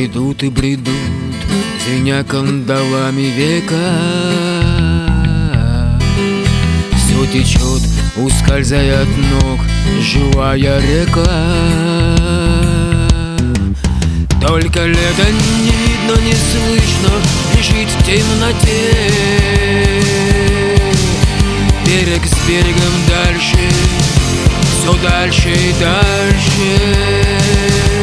бредут и бредут, звеня кандалами века. Все течет, ускользая от ног, живая река. Только лето не видно, не слышно, лежит в темноте. Берег с берегом дальше, все дальше и дальше.